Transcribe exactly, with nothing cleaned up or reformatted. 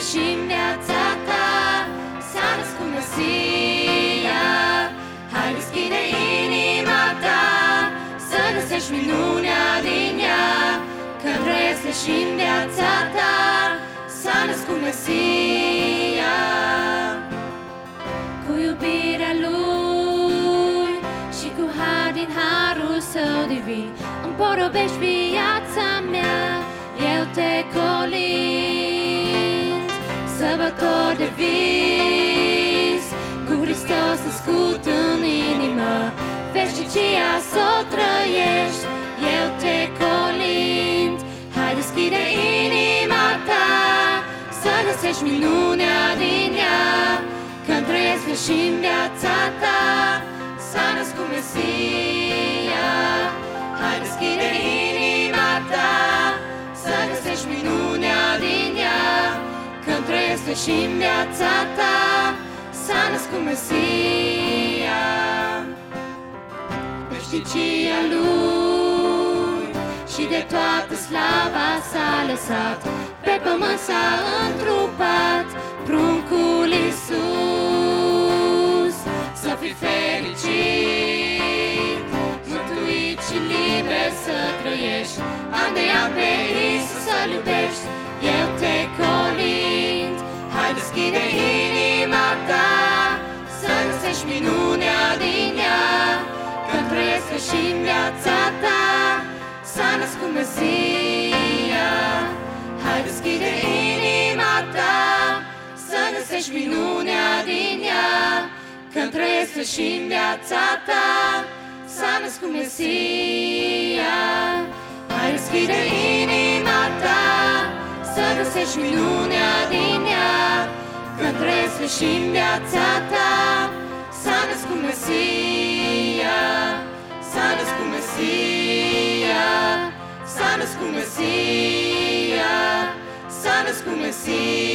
sfârșim viața ta. S-a născut Mesia, hai deschide inima ta, să găsești minunea din ea, că trăiește și în viața ta. S-a născut Mesia, cu iubirea Lui și cu har din harul Său divin. Împorobești viața mea, eu te colind, sărbător de vis, cu Hristos născut în inimă, veșnicia s-o trăiești, eu te colind. Hai deschide inima ta, să găsești minunea din ea, când trăiesc și în viața ta. S-a născut Mesia, hai deschide inima ta, să găsești minunea din ea, când trăiesc și în viața ta. S-a născut Mesia, veșnicia Lui și de toată slava s-a lăsat, pe pământ s-a întrupat pruncul Iisus. Să fii fericit, mântuit și liber să trăiești, an de an pe Iisus să-L iubești, eu te colind. Hai deschide inima ta, să găsești minunea din ea, când trăiesc și în viața ta. S-a născut Mesia, hai deschide inima ta, să găsești minunea din ea, când trăiesc și în viața ta. S-a născut Mesia, hai deschide inima ta, să găsești minunea din ea, când trăiesc și în viața ta. S-a născut Mesia, s-a născut Mesia, s-a născut Mesia, s-a născut Mesia.